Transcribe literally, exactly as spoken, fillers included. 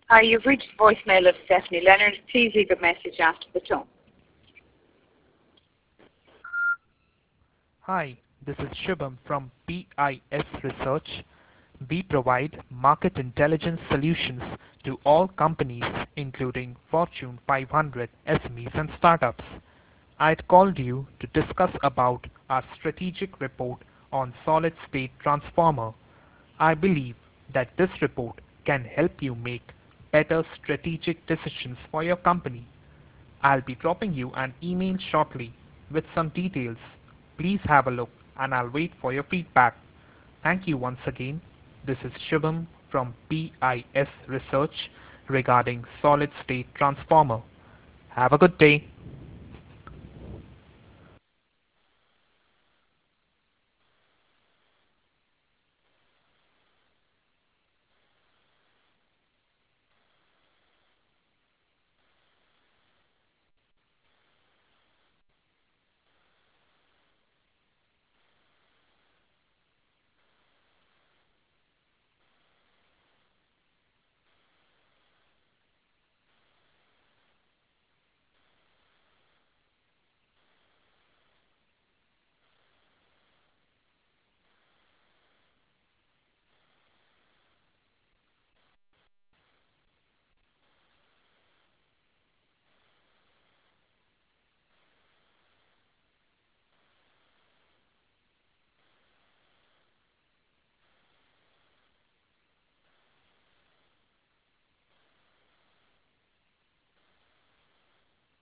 Hi, you've reached the voicemail of Stephanie Leonard. Please leave a message after the tone. Hi, this is Shubham from B I S Research. We provide market intelligence solutions to all companies, including Fortune five hundred S M Es and startups. I'd called you to discuss about our strategic report on solid-state transformer. I believe that this report can help you make better strategic decisions for your company. I'll be dropping you an email shortly with some details. Please have a look and I'll wait for your feedback. Thank you once again. This is Shubham from B I S Research regarding solid state transformer. Have a good day.